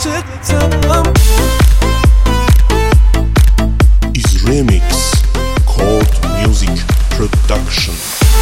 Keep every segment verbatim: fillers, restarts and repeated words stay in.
عاشقتم. Is remix Chord Music Production.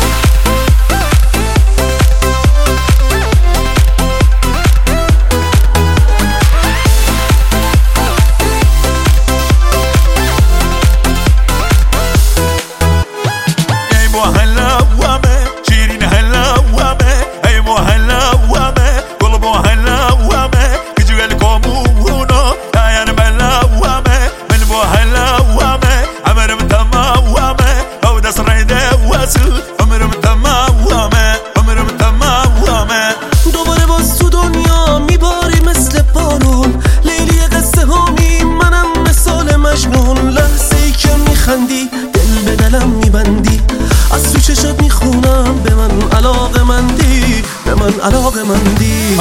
دوباره باز تو دنیا میباری مثل بارون، لیلی قصه هامیم منم مثال مجنون. لحظه ای که میخندی دل به دلم میبندی، از تو چشات میخونم به من علاقه مندی، به من علاقه مندی.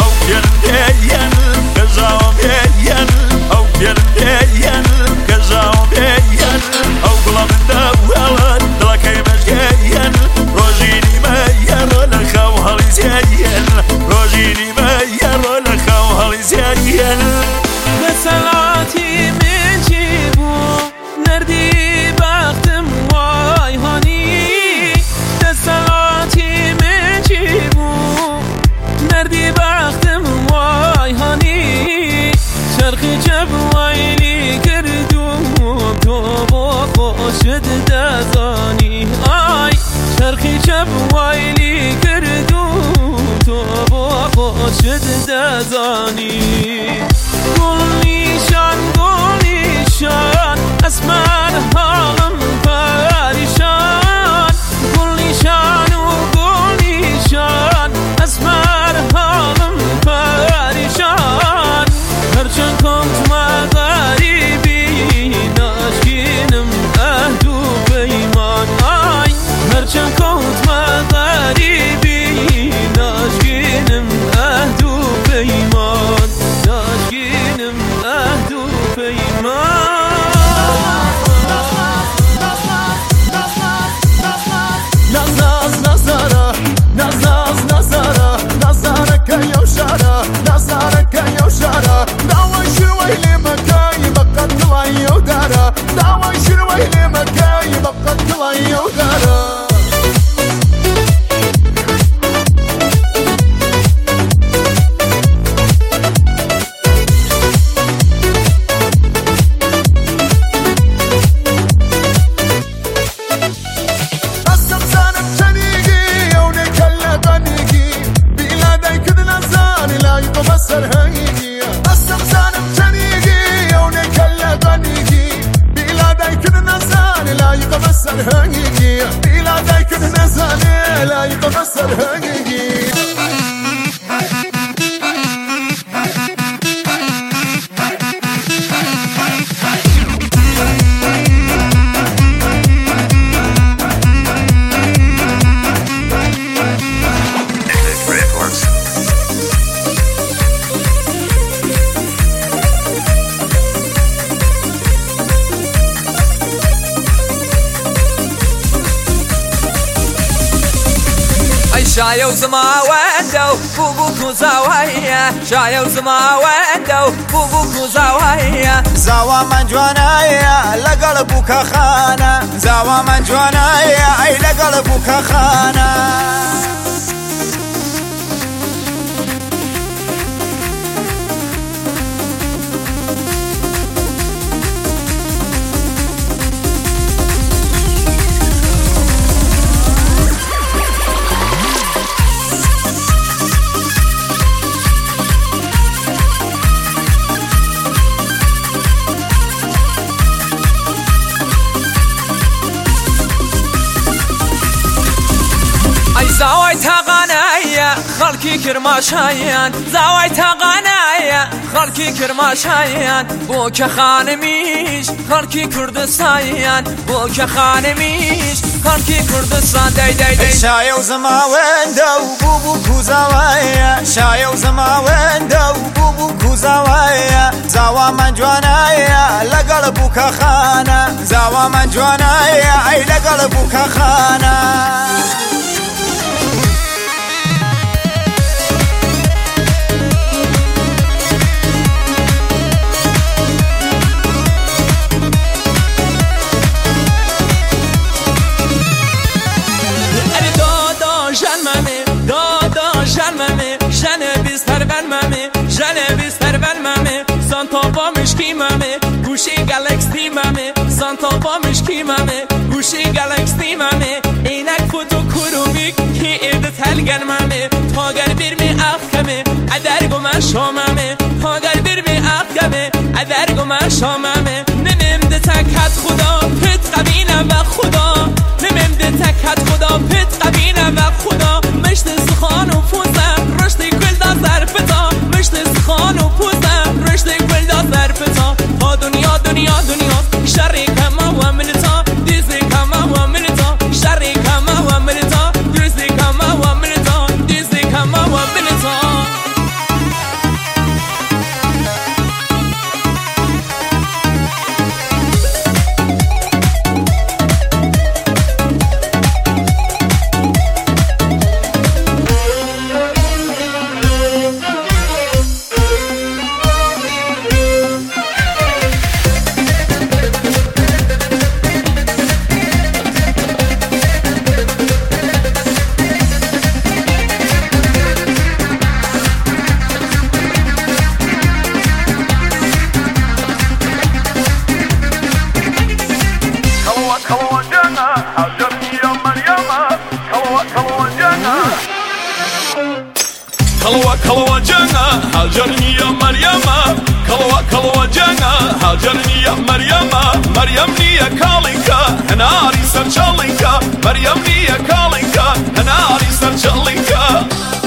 مثلاتی من چی بود نردی بختم وای هانی، مثلاتی من چی بود نردی بختم وای هانی. چرخی جب وایلی کردم تو با خوشت دزانی، آی چرخی جب وایلی کردم تو با خوشت دزانی. گل نیشان گل نیشان از من حالم پریشان، گل نیشان و گل نیشان از من حالم پریشان. هرچند کنت ما غریبی ناشکینم عهد و پیمان، آی هرچند کنت ما غریبی ناشکینم عهد و پیمان، ناشکینم عهد و پیمان. ناز ناز نازاره ناز ناز نازاره نازاره که یوشاره نازاره که یوشاره داوای شروی لمکای بقت کلای وداره داوای شروی لمکای بقت کلای وداره. هنگی بیلا دکن نزانه لایق بسر هنگی. شايو زما وندو بوبوكو زاوية، شايو زما وندو بوبوكو زاوية. زاوا من جوانايا لقلبك خانة، زاوا من جوانايا اي لقلبك خانة. زاوي تغنايا خلقي كرماشايان، زاوي تغنايا خلقي كرماشايان. بوك خانميش خلقي كردستايان، بوك خانميش خلقي كردستان. داي داي داي شايو زما وندو بوبوكو زاوية، شايو زما وندو بوبوكو زاوية. زاوا من جوانايا لقلبك خانة، زاوا من جوانايا اي لقلبك خانة. جلبی سر بلممه سانتا با مشکیممه گوشی گلکس تیممه سانتا با مشکیممه گوشی گلکس تیممه اینک فوتو کرومیک کی ایده تلگرممه تاگر بیرمی اخکمه ادرگو من شاممه تاگر بیرمی اخکمه ادرگو من شاممه نمیم ده تکت خدا پت قبینم و خدا نمیم ده تکت خدا پت قبینم و خدا مشت سخان و پوزم رشد گل دا ظرفتا مشت سخان و پوزم رشد گل دا ظرفتا تا دنیا دنیا دنیا شری کما و ملتا دیزی کما و ملتا شری کما و ملتا دیزی کما و ملتا دیزی کما و ملتا كلوا كلوا جانا هاجرني يا مريم كلوا كلوا جانا هاجرني يا مريم مريم نيا كالينكا هناري سرشالينكا مريم نيا كالينكا هناري سرشالينكا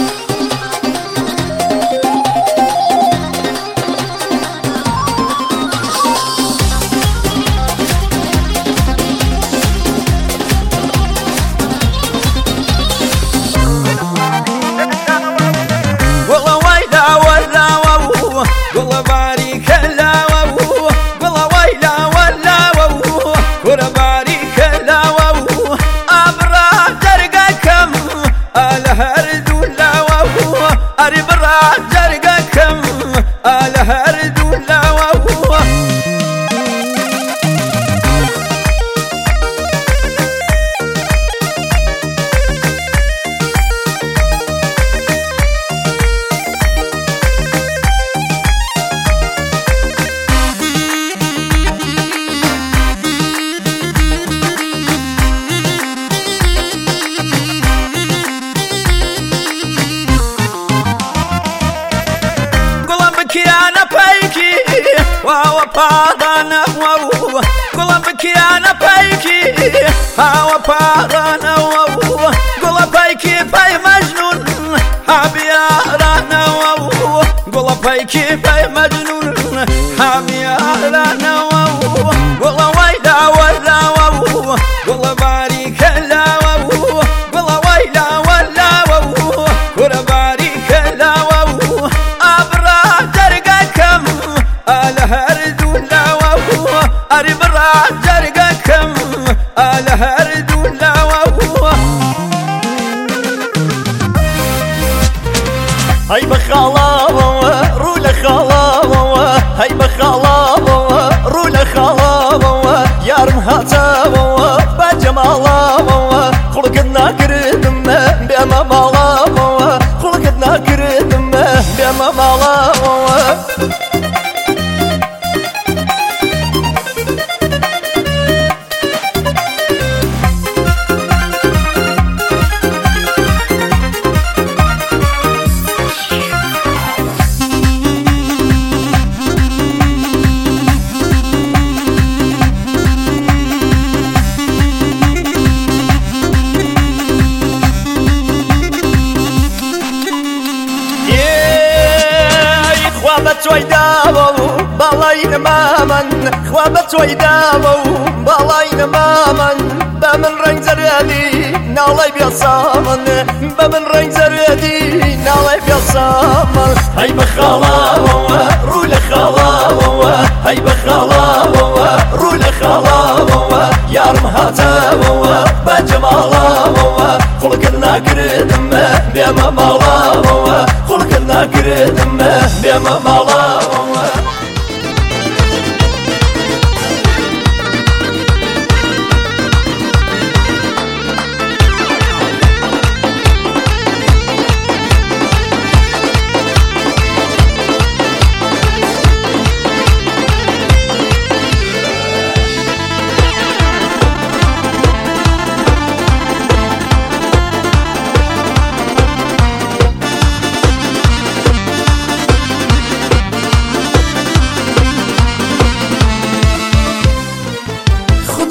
Kiana paiki, wawa padana wawu. Gula kiana paiki, wawa padana wawu. Gula paiki pay majnun, habiya rana wawu. Gula paiki pay majnun, habiya rana wawu. Gula wayla wala wawu. Gula barika la wawu. Gula wayla wala wawu. Gula barika la wawu. هاي بخلاوة رولا خلاوة هاي بخلاوة رولا خلاوة يارم هاتاوة بجمالاوة خلقنا كردم بما مالاوة خلقنا كردم بما مالاوة خوابت ويداو بالاين مامن خوابت ويداو بالاين مامن بمن رنگ زردي نالاي بيصامن بمن رنگ زردي نالاي بيصامن هاي بخلاو رولا خلاو هاي بخلاو رولا خلاو يارم هاتاو بجمالاو خلقنا كردم بما مالاو خلقنا كردم بما مالاو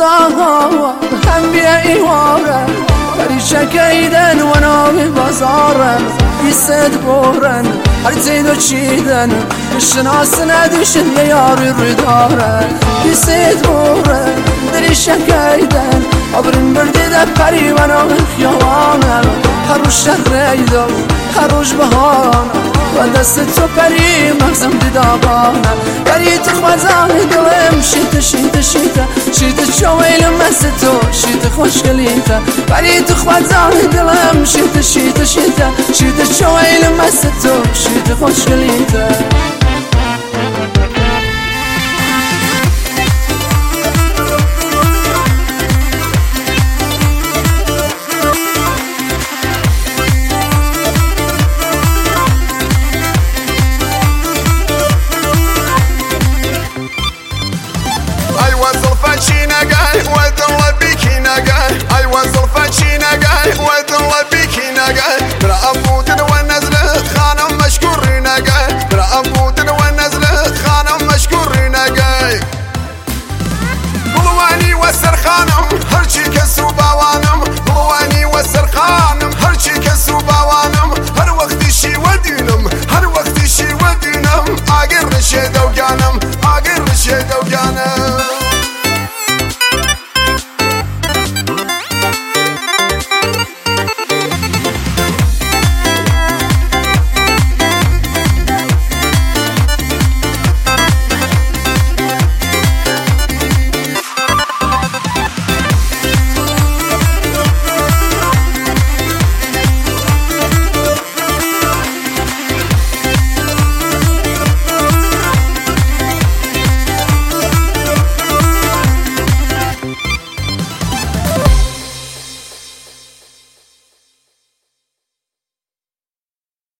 خدا هم بیا ایواره پریشه کیدن و ناوی بازارن بیست بورن هر زیدو چیدن شناس ندوشن یه یاری روی دارن بیست بورن دریشه کیدن عبرین برده ده پری و ناوی خیوانن هر روش شهریدو هر روش بهانن و دست تو پری مغزم دیدابانم پری تو خوازان دلم شیطه شیطه شیطه شیطه چویلم مست تو شیطه خوشگلیته پری تو خوازان دلم شیطه شیطه شیطه شیطه چویلم مست تو شیطه خوشگلیته ودل بيكي نقال اي وصل فشي نقال ودل بيكي نقال برا ابو تنوى نزله خانم مشكور نقال برا ابو